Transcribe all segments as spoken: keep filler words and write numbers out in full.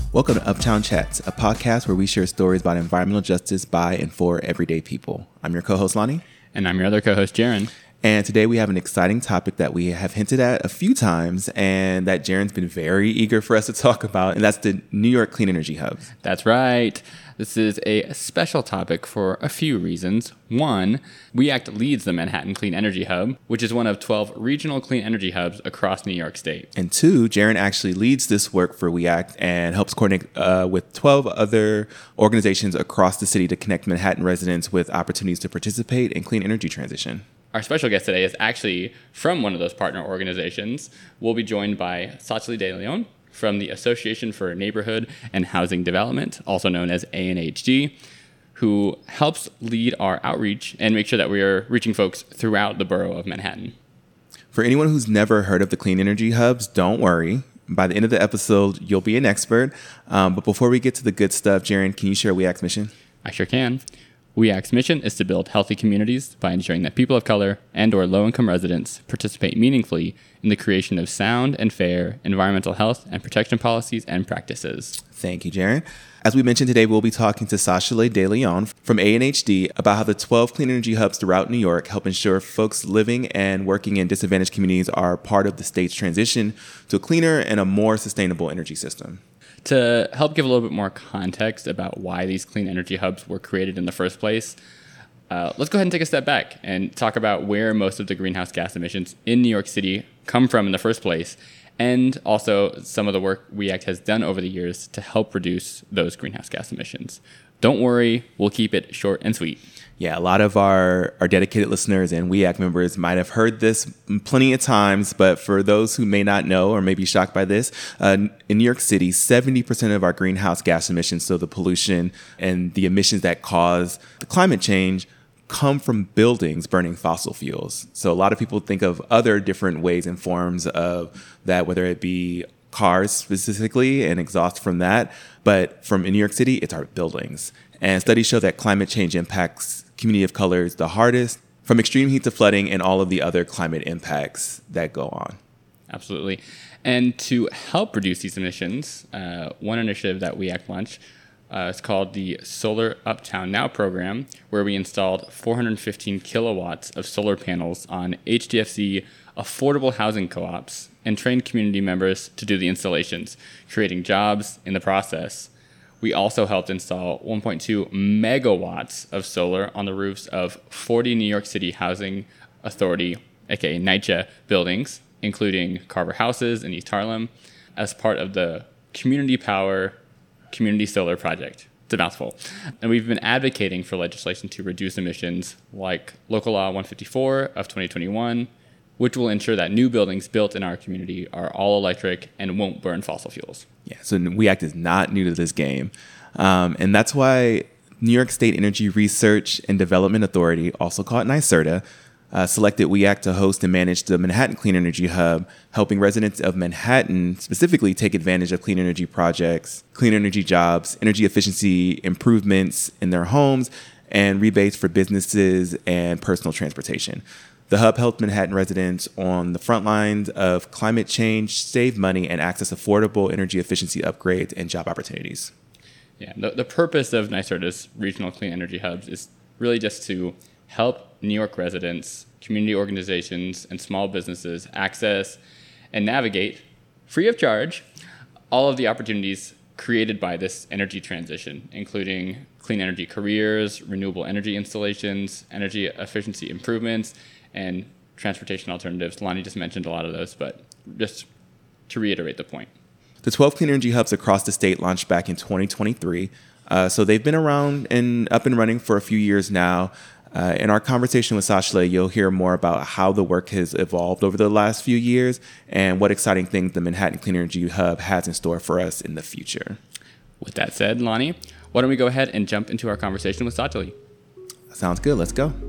Welcome to Uptown Chats, a podcast where we share stories about environmental justice by and for everyday people. I'm your co-host, Lonnie. And I'm your other co-host, Jaron. And today we have an exciting topic that we have hinted at a few times and that Jaron's been very eager for us to talk about, and that's the New York Clean Energy Hubs. That's right. This is a special topic for a few reasons. One, WEACT leads the Manhattan Clean Energy Hub, which is one of twelve regional clean energy hubs across New York State. And two, Jaron actually leads this work for WEACT and helps coordinate uh, with twelve other organizations across the city to connect Manhattan residents with opportunities to participate in clean energy transition. Our special guest today is actually from one of those partner organizations. We'll be joined by Sachely De Leon from the Association for Neighborhood and Housing Development, also known as A N H D, who helps lead our outreach and make sure that we are reaching folks throughout the borough of Manhattan. For anyone who's never heard of the Clean Energy Hubs, don't worry. By the end of the episode, you'll be an expert. Um, but before we get to the good stuff, Jaron, can you share WEACT's mission? I sure can. WEACT's mission is to build healthy communities by ensuring that people of color and or low-income residents participate meaningfully in the creation of sound and fair environmental health and protection policies and practices. Thank you, Jaron. As we mentioned today, we'll be talking to Sachely De Leon from A N H D about how the twelve clean energy hubs throughout New York help ensure folks living and working in disadvantaged communities are part of the state's transition to a cleaner and a more sustainable energy system. To help give a little bit more context about why these clean energy hubs were created in the first place, uh, let's go ahead and take a step back and talk about where most of the greenhouse gas emissions in New York City come from in the first place, and also some of the work WEACT has done over the years to help reduce those greenhouse gas emissions. Don't worry, we'll keep it short and sweet. Yeah, a lot of our, our dedicated listeners and WEACT members might have heard this plenty of times, but for those who may not know or may be shocked by this, uh, in New York City, seventy percent of our greenhouse gas emissions, so the pollution and the emissions that cause the climate change, come from buildings burning fossil fuels. So a lot of people think of other different ways and forms of that, whether it be cars specifically and exhaust from that, but from in New York City, it's our buildings. And studies show that climate change impacts community of colors the hardest, from extreme heat to flooding and all of the other climate impacts that go on. Absolutely. And to help reduce these emissions, uh, one initiative that WEACT launched uh, is called the Solar Uptown Now program, where we installed four hundred fifteen kilowatts of solar panels on H D F C affordable housing co-ops and trained community members to do the installations, creating jobs in the process. We also helped install one point two megawatts of solar on the roofs of forty New York City Housing Authority, aka NYCHA, buildings, including Carver Houses in East Harlem, as part of the Community Power Community Solar Project. It's a mouthful. And we've been advocating for legislation to reduce emissions like Local Law one fifty-four of twenty twenty-one, which will ensure that new buildings built in our community are all electric and won't burn fossil fuels. Yeah, so WEACT is not new to this game. Um, and that's why New York State Energy Research and Development Authority, also called NYSERDA, uh, selected WEACT to host and manage the Manhattan Clean Energy Hub, helping residents of Manhattan specifically take advantage of clean energy projects, clean energy jobs, energy efficiency improvements in their homes, and rebates for businesses and personal transportation. The hub helped Manhattan residents on the front lines of climate change save money and access affordable energy efficiency upgrades and job opportunities. Yeah, the, the purpose of NYSERDA's regional clean energy hubs is really just to help New York residents, community organizations, and small businesses access and navigate, free of charge, all of the opportunities created by this energy transition, including clean energy careers, renewable energy installations, energy efficiency improvements, and transportation alternatives. Lonnie just mentioned a lot of those, but just to reiterate the point. The twelve clean energy hubs across the state launched back in twenty twenty-three. Uh, so they've been around and up and running for a few years now. Uh, in our conversation with Sachely, you'll hear more about how the work has evolved over the last few years and what exciting things the Manhattan Clean Energy Hub has in store for us in the future. With that said, Lonnie, why don't we go ahead and jump into our conversation with Sachely? Sounds good. Let's go.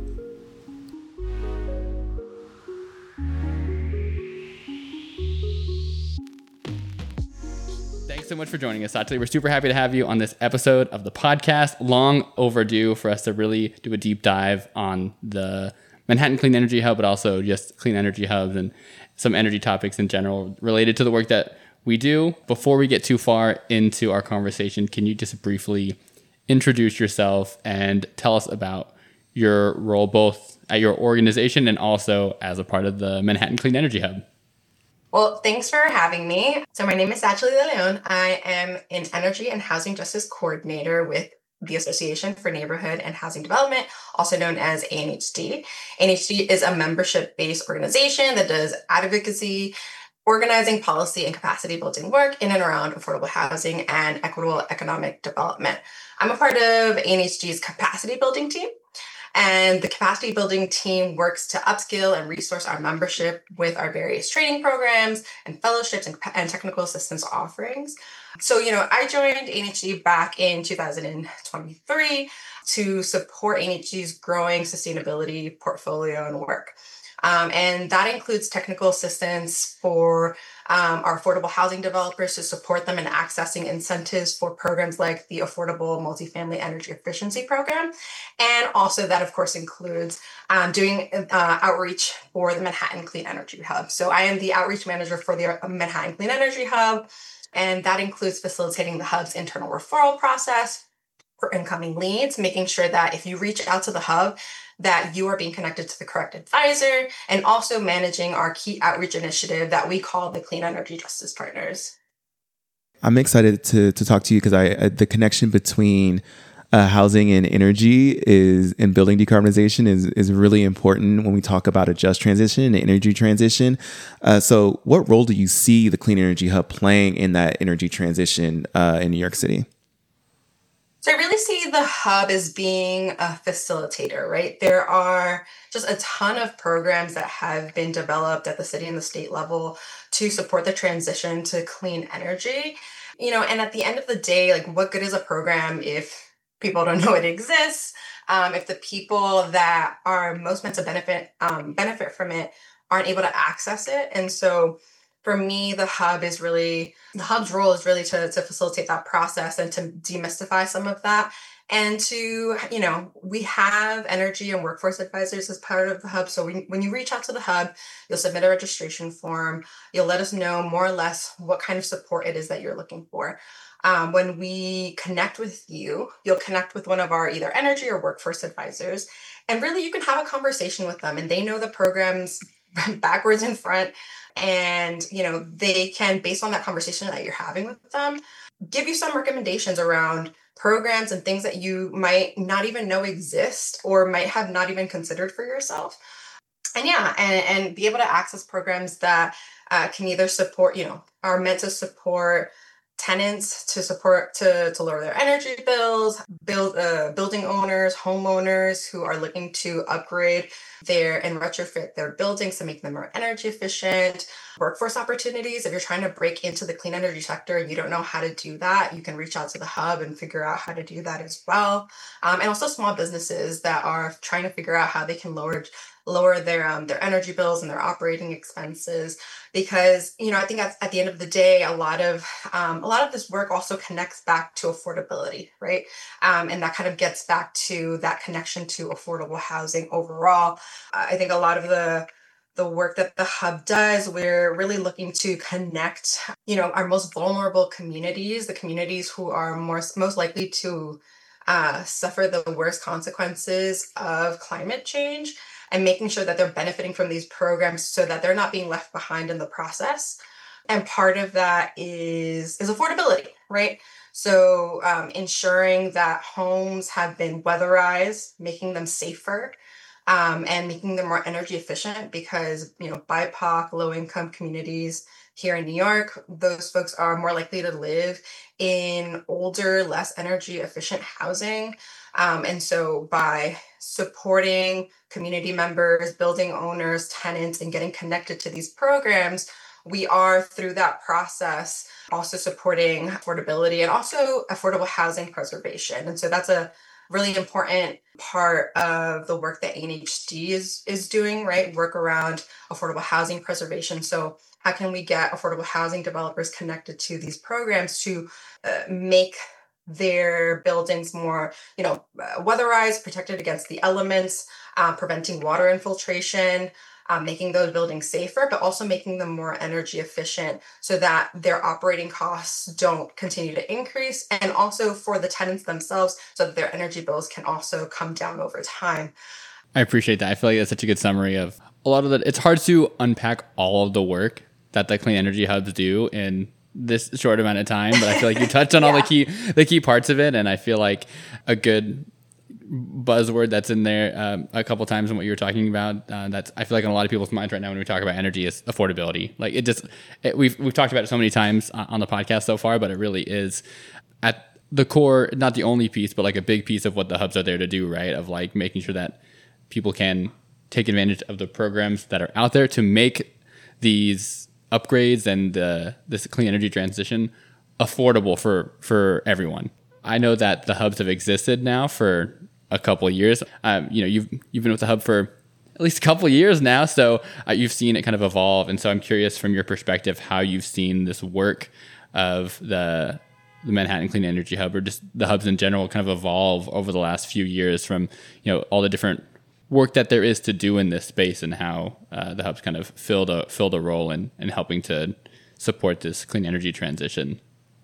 Thanks so much for joining us, Sachely. We're super happy to have you on this episode of the podcast. Long overdue for us to really do a deep dive on the Manhattan Clean Energy Hub, but also just clean energy hubs and some energy topics in general related to the work that we do. Before we get too far into our conversation, can you just briefly introduce yourself and tell us about your role both at your organization and also as a part of the Manhattan Clean Energy Hub? Well, thanks for having me. So my name is Satchely De Leon. I am an Energy and Housing Justice Coordinator with the Association for Neighborhood and Housing Development, also known as A N H D. A N H D is a membership-based organization that does advocacy, organizing, policy, and capacity building work in and around affordable housing and equitable economic development. I'm a part of A N H D's capacity building team. And the capacity building team works to upskill and resource our membership with our various training programs and fellowships and, and technical assistance offerings. So, you know, I joined A N H D back in two thousand twenty-three to support A N H D's growing sustainability portfolio and work. Um, and that includes technical assistance for um, our affordable housing developers to support them in accessing incentives for programs like the Affordable Multifamily Energy Efficiency Program. And also that, of course, includes um, doing uh, outreach for the Manhattan Clean Energy Hub. So I am the outreach manager for the Manhattan Clean Energy Hub, and that includes facilitating the hub's internal referral process for incoming leads, making sure that if you reach out to the hub, that you are being connected to the correct advisor, and also managing our key outreach initiative that we call the Clean Energy Justice Partners. I'm excited to to talk to you because I uh, the connection between uh, housing and energy is and building decarbonization is is really important when we talk about a just transition and energy transition. Uh, so, what role do you see the Clean Energy Hub playing in that energy transition uh, in New York City? So I really see the hub as being a facilitator, right? There are just a ton of programs that have been developed at the city and the state level to support the transition to clean energy. You know, and at the end of the day, like, what good is a program if people don't know it exists? Um, if the people that are most meant to benefit um, benefit from it aren't able to access it. And so for me, the hub is really, the hub's role is really to, to facilitate that process and to demystify some of that. And to, you know, we have energy and workforce advisors as part of the hub. So we, when you reach out to the hub, you'll submit a registration form. You'll let us know more or less what kind of support it is that you're looking for. Um, when we connect with you, you'll connect with one of our either energy or workforce advisors. And really, you can have a conversation with them, and they know the programs backwards and front. And, you know, they can, based on that conversation that you're having with them, give you some recommendations around programs and things that you might not even know exist or might have not even considered for yourself. And yeah, and, and be able to access programs that uh, can either support, you know, are meant to support tenants to support to, to lower their energy bills, build uh, building owners, homeowners who are looking to upgrade their and retrofit their buildings to make them more energy efficient, workforce opportunities. If you're trying to break into the clean energy sector and you don't know how to do that, you can reach out to the hub and figure out how to do that as well. Um, and also small businesses that are trying to figure out how they can lower lower their um, their energy bills and their operating expenses, because you know I think at, at the end of the day, a lot of um, a lot of this work also connects back to affordability, right? Um, and that kind of gets back to that connection to affordable housing overall. Uh, I think a lot of the the work that the hub does, we're really looking to connect, you know, our most vulnerable communities, the communities who are more most likely to uh, suffer the worst consequences of climate change, and making sure that they're benefiting from these programs so that they're not being left behind in the process. And part of that is, is affordability, right? So um, ensuring that homes have been weatherized, making them safer, um, and making them more energy efficient, because, you know, B I P O C, low-income communities here in New York, those folks are more likely to live in older, less energy efficient housing. Um, and so by supporting community members, building owners, tenants, and getting connected to these programs, we are, through that process, also supporting affordability and also affordable housing preservation. And so that's a really important part of the work that A N H D is, is doing, right? Work around affordable housing preservation. So how can we get affordable housing developers connected to these programs to uh, make their buildings more, you know, uh, weatherized, protected against the elements, uh, preventing water infiltration, um, making those buildings safer, but also making them more energy efficient so that their operating costs don't continue to increase, and also for the tenants themselves so that their energy bills can also come down over time. I appreciate that. I feel like that's such a good summary of a lot of the, it's hard to unpack all of the work that the clean energy hubs do in this short amount of time, but I feel like you touched on yeah. all the key, the key parts of it. And I feel like a good buzzword that's in there um, a couple times in what you were talking about, uh, that's, I feel like in a lot of people's minds right now when we talk about energy is affordability. Like it just, it, we've, we've talked about it so many times on the podcast so far, but it really is at the core, not the only piece, but like a big piece of what the hubs are there to do, right? Of like making sure that people can take advantage of the programs that are out there to make these upgrades and uh, this clean energy transition affordable for, for everyone. I know that the hubs have existed now for a couple of years. Um, you know, you've you've been with the hub for at least a couple of years now, so uh, you've seen it kind of evolve. And so I'm curious from your perspective how you've seen this work of the the Manhattan Clean Energy Hub, or just the hubs in general, kind of evolve over the last few years from, you know, all the different work that there is to do in this space, and how uh, the hubs kind of filled a filled a role in, in helping to support this clean energy transition.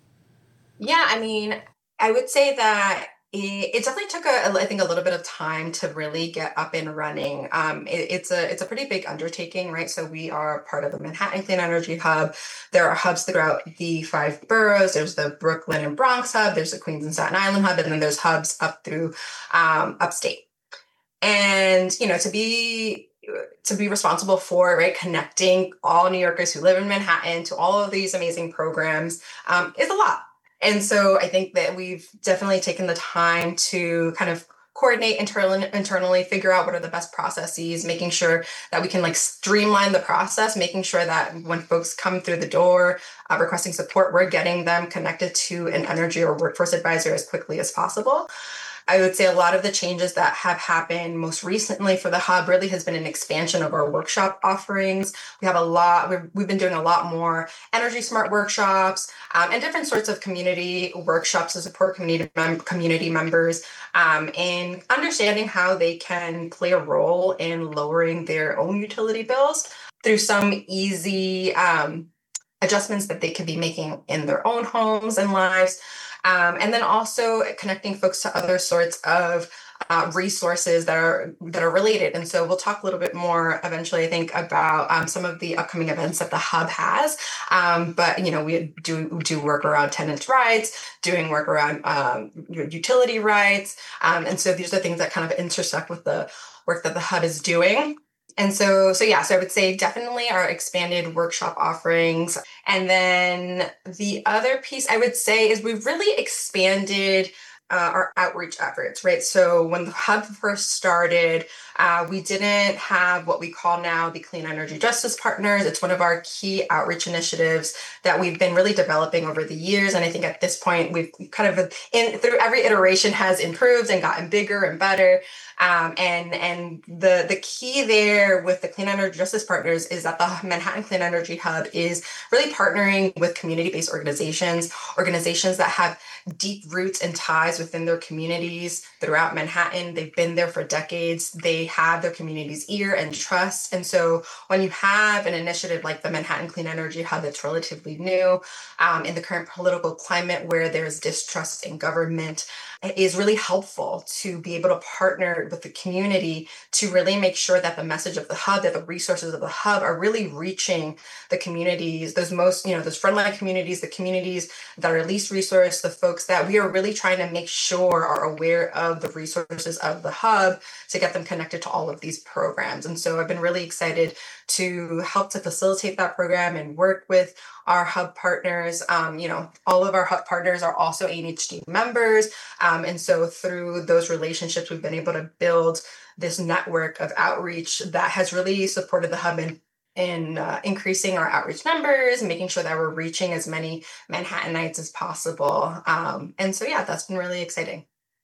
Yeah, I mean, I would say that it, it definitely took a, I think, a little bit of time to really get up and running. Um, it, it's a it's a pretty big undertaking, right? So we are part of the Manhattan Clean Energy Hub. There are hubs throughout the five boroughs. There's the Brooklyn and Bronx hub. There's the Queens and Staten Island hub, and then there's hubs up through um, upstate. And, you know, to be to be responsible for, right, connecting all New Yorkers who live in Manhattan to all of these amazing programs um, is a lot. And so I think that we've definitely taken the time to kind of coordinate internally, internally, figure out what are the best processes, making sure that we can like streamline the process, making sure that when folks come through the door uh, requesting support, we're getting them connected to an energy or workforce advisor as quickly as possible. I would say a lot of the changes that have happened most recently for the hub really has been an expansion of our workshop offerings. We have a lot, we've, we've been doing a lot more energy smart workshops um, and different sorts of community workshops to support community, mem- community members um, in understanding how they can play a role in lowering their own utility bills through some easy um, adjustments that they could be making in their own homes and lives. Um, and then also connecting folks to other sorts of uh, resources that are that are related. And so we'll talk a little bit more eventually, I think, about um, some of the upcoming events that the hub has. Um, but, you know, we do do work around tenants' rights, doing work around um, utility rights. Um, and so these are things that kind of intersect with the work that the hub is doing. And so, so yeah, so I would say definitely our expanded workshop offerings. And then the other piece I would say is we've really expanded uh, our outreach efforts, right? So when the hub first started, uh, we didn't have what we call now the Clean Energy Justice Partners. It's one of our key outreach initiatives that we've been really developing over the years. And I think at this point, we've kind of, in through every iteration has improved and gotten bigger and better. Um, and and the, the key there with the Clean Energy Justice Partners is that the Manhattan Clean Energy Hub is really partnering with community-based organizations, organizations that have deep roots and ties within their communities throughout Manhattan. They've been there for decades. They have their community's ear and trust. And so when you have an initiative like the Manhattan Clean Energy Hub that's relatively new um, in the current political climate where there's distrust in government, it is really helpful to be able to partner with the community to really make sure that the message of the hub, that the resources of the hub are really reaching the communities, those most, you know, those frontline communities, the communities that are least resourced, the folks that we are really trying to make sure are aware of the resources of the hub to get them connected to all of these programs. And so I've been really excited to help to facilitate that program and work with our hub partners. Um, you know, all of our hub partners are also A N H D members. Um, and so through those relationships, we've been able to build this network of outreach that has really supported the hub in, in uh, increasing our outreach numbers, making sure that we're reaching as many Manhattanites as possible. Um, and so, yeah, that's been really exciting.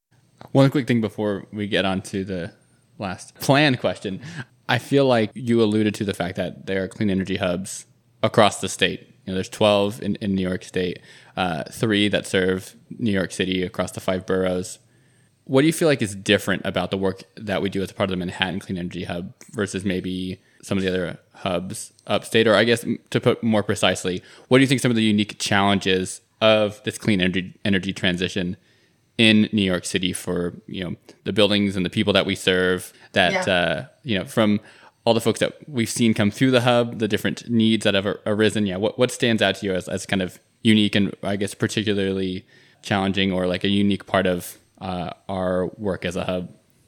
One quick thing before we get on to the last plan question. I feel like you alluded to the fact that there are clean energy hubs across the state. You know, there's twelve in, in New York State, uh, three that serve New York City across the five boroughs. What do you feel like is different about the work that we do as part of the Manhattan Clean Energy Hub versus maybe some of the other hubs upstate? Or I guess to put more precisely, what do you think some of the unique challenges of this clean energy energy transition in New York City for, you know, the buildings and the people that we serve, that, yeah. uh, you know, from all the folks that we've seen come through the hub, the different needs that have arisen? Yeah. What, what stands out to you as, as kind of unique and I guess particularly challenging, or like a unique part of uh, our work as a hub?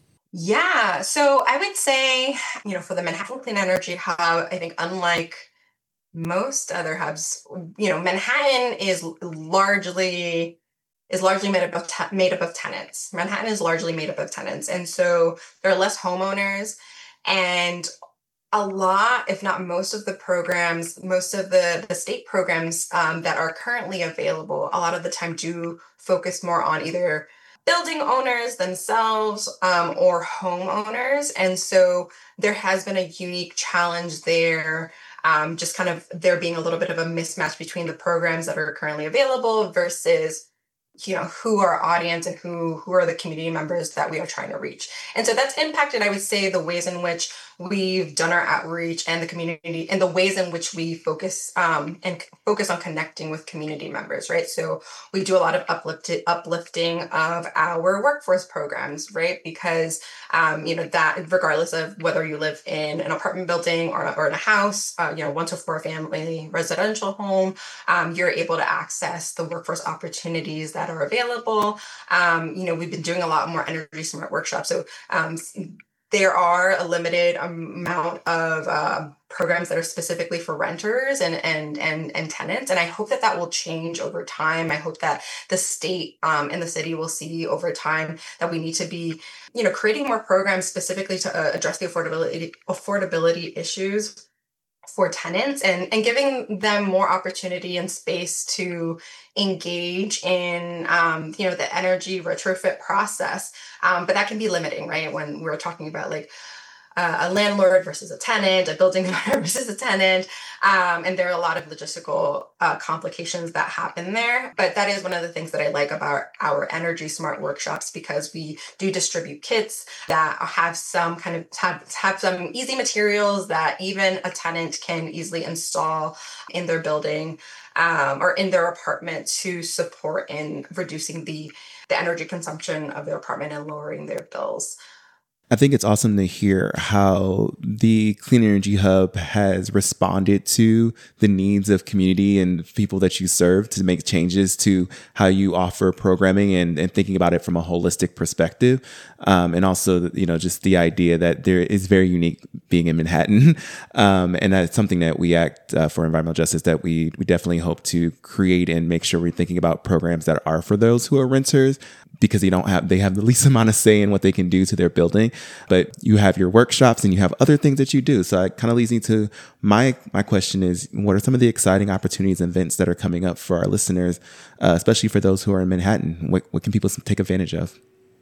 Yeah. So I would say, you know, for the Manhattan Clean Energy Hub, I think unlike most other hubs, you know, Manhattan is largely is largely made up of te- made up of tenants. Manhattan is largely made up of tenants, and so there are less homeowners, and a lot, if not most of the programs, most of the, the state programs um, that are currently available, a lot of the time do focus more on either building owners themselves um, or homeowners. And so there has been a unique challenge there, um, just kind of there being a little bit of a mismatch between the programs that are currently available versus, you know, who our audience and who who are the community members that we are trying to reach. And so that's impacted, I would say, the ways in which we've done our outreach and the community, and the ways in which we focus um, and c- focus on connecting with community members, right? So we do a lot of uplifted, uplifting of our workforce programs, right? Because, um, you know, that regardless of whether you live in an apartment building or, or in a house, uh, you know, one to four family residential home, um, you're able to access the workforce opportunities that are available. Um, you know, we've been doing a lot more energy smart workshops. So um, there are a limited amount of uh, programs that are specifically for renters and, and and and tenants, and I hope that that will change over time. I hope that the state um, and the city will see over time that we need to be, you know, creating more programs specifically to uh, address the affordability affordability issues for tenants, and, and giving them more opportunity and space to engage in, um, you know, the energy retrofit process. Um, but that can be limiting, right? When we're talking about like uh, a landlord versus a tenant, a building owner versus a tenant. Um, and there are a lot of logistical uh, complications that happen there. But that is one of the things that I like about our Energy Smart workshops, because we do distribute kits that have some kind of have, have some easy materials that even a tenant can easily install in their building um, or in their apartment to support in reducing the, the energy consumption of their apartment and lowering their bills. I think it's awesome to hear how the Clean Energy Hub has responded to the needs of community and people that you serve to make changes to how you offer programming, and, and thinking about it from a holistic perspective. Um, and also, you know, just the idea that there is very unique being in Manhattan. Um, and that's something that we Act uh, for Environmental Justice that we, we definitely hope to create and make sure we're thinking about programs that are for those who are renters, because they don't have, they have the least amount of say in what they can do to their building. But you have your workshops and you have other things that you do. So it kind of leads me to my, my question is, what are some of the exciting opportunities and events that are coming up for our listeners, uh, especially for those who are in Manhattan? What, what can people take advantage of?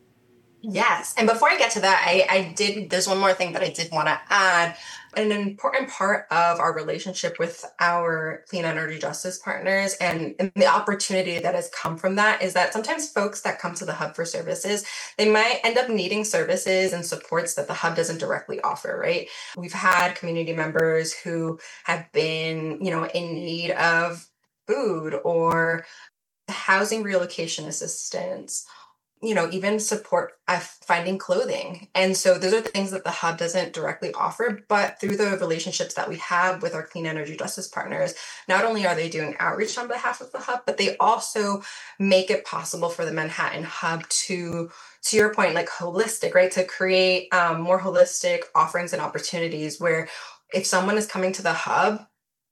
Yes. And before I get to that, I, I did, there's one more thing that I did want to add. An important part of our relationship with our clean energy justice partners and, and the opportunity that has come from that is that sometimes folks that come to the hub for services, they might end up needing services and supports that the hub doesn't directly offer, right? We've had community members who have been, you know, in need of food or housing relocation assistance, you know, even support uh, finding clothing. And so those are the things that the hub doesn't directly offer, but through the relationships that we have with our clean energy justice partners, not only are they doing outreach on behalf of the hub, but they also make it possible for the Manhattan hub to, to your point, like holistic, right? To create um, more holistic offerings and opportunities where if someone is coming to the hub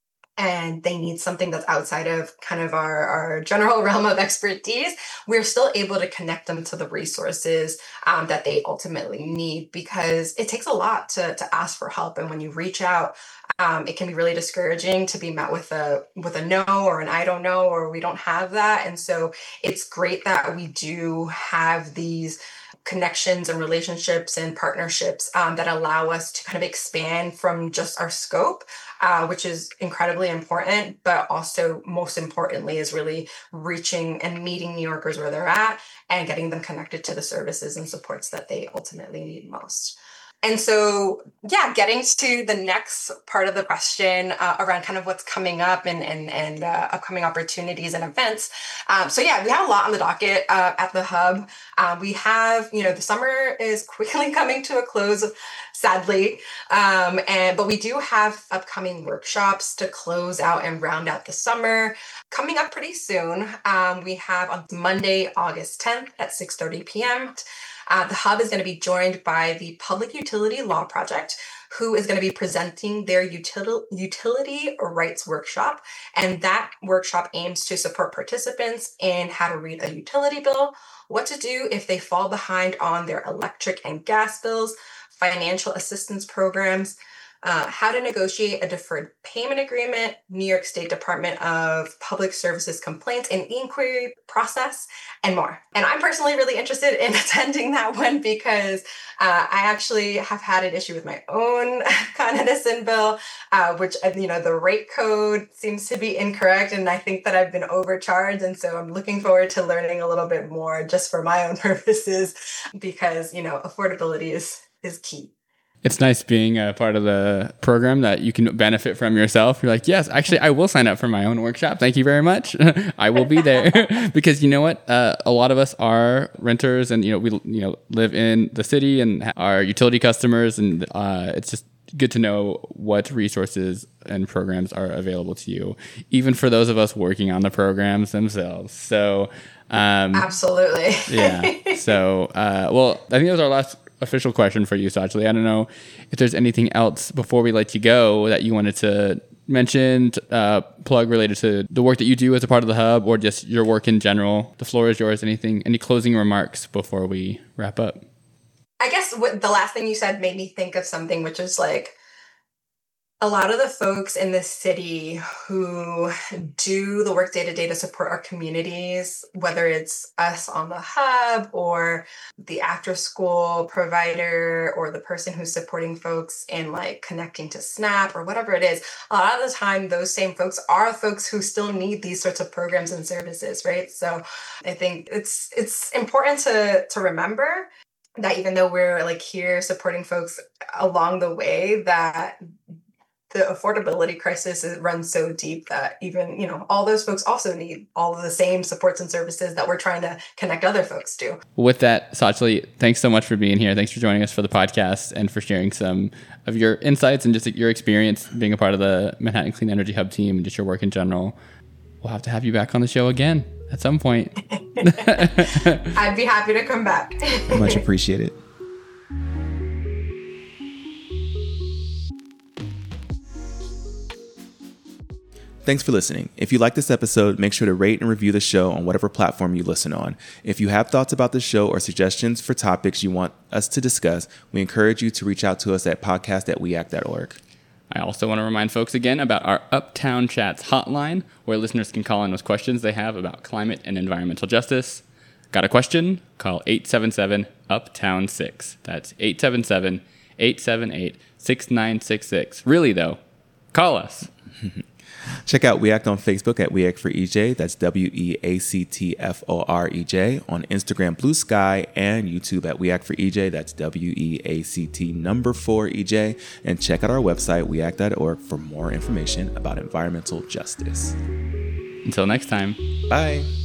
and they need something that's outside of kind of our, our general realm of expertise, we're still able to connect them to the resources um, that they ultimately need, because it takes a lot to, to ask for help. And when you reach out, um, it can be really discouraging to be met with a with a no or an I don't know, or we don't have that. And so it's great that we do have these connections and relationships and partnerships um, that allow us to kind of expand from just our scope, uh, which is incredibly important, but also most importantly is really reaching and meeting New Yorkers where they're at and getting them connected to the services and supports that they ultimately need most. And so, yeah, getting to the next part of the question uh, around kind of what's coming up and and, and uh, upcoming opportunities and events. Um, so, yeah, we have a lot on the docket uh, at the Hub. Uh, we have, you know, the summer is quickly coming to a close, sadly. Um, and but we do have upcoming workshops to close out and round out the summer coming up pretty soon. Um, we have on Monday, August tenth at six thirty p.m. Uh, the Hub is going to be joined by the Public Utility Law Project, who is going to be presenting their util- utility rights workshop. And that workshop aims to support participants in how to read a utility bill, what to do if they fall behind on their electric and gas bills, financial assistance programs, uh, how to negotiate a deferred payment agreement, New York State Department of Public Services complaints and inquiry process, and more. And I'm personally really interested in attending that one because uh, I actually have had an issue with my own Con Edison bill, uh, which, you know, the rate code seems to be incorrect, and I think that I've been overcharged. And so I'm looking forward to learning a little bit more just for my own purposes because, you know, affordability is is key. It's nice being a part of the program that you can benefit from yourself. You're like, yes, actually, I will sign up for my own workshop. Thank you very much. I will be there because you know what? Uh, a lot of us are renters, and you know we you know live in the city and are utility customers, and uh, it's just good to know what resources and programs are available to you, even for those of us working on the programs themselves. So, um, absolutely, yeah. So, uh, well, I think that was our last official question for you, Sajali. I don't know if there's anything else before we let you go that you wanted to mention, uh, plug related to the work that you do as a part of the Hub or just your work in general. The floor is yours. Anything, any closing remarks before we wrap up? I guess what the last thing you said made me think of something, which is like a lot of the folks in the city who do the work day to day to support our communities, whether it's us on the Hub or the after school provider or the person who's supporting folks in like connecting to SNAP or whatever it is, a lot of the time, those same folks are folks who still need these sorts of programs and services, right? So I think it's it's important to to remember that even though we're like here supporting folks along the way, that the affordability crisis runs so deep that even, you know, all those folks also need all of the same supports and services that we're trying to connect other folks to. With that, Sajali, thanks so much for being here. Thanks for joining us for the podcast and for sharing some of your insights and just your experience being a part of the Manhattan Clean Energy Hub team and just your work in general. We'll have to have you back on the show again at some point. I'd be happy to come back. Much appreciated. Thanks for listening. If you like this episode, make sure to rate and review the show on whatever platform you listen on. If you have thoughts about the show or suggestions for topics you want us to discuss, we encourage you to reach out to us at podcast at weact dot org. I also want to remind folks again about our Uptown Chats hotline, where listeners can call in with questions they have about climate and environmental justice. Got a question? Call eight seven seven, uptown six. That's eight seven seven, eight seven eight, six nine six six. Really, though, call us. Check out WeAct on Facebook at WeAct for E J. That's W E A C T F O R E J. On Instagram, Blue Sky, and YouTube at WeAct for E J. That's W E A C T number four E J. And check out our website, weact dot org, for more information about environmental justice. Until next time. Bye.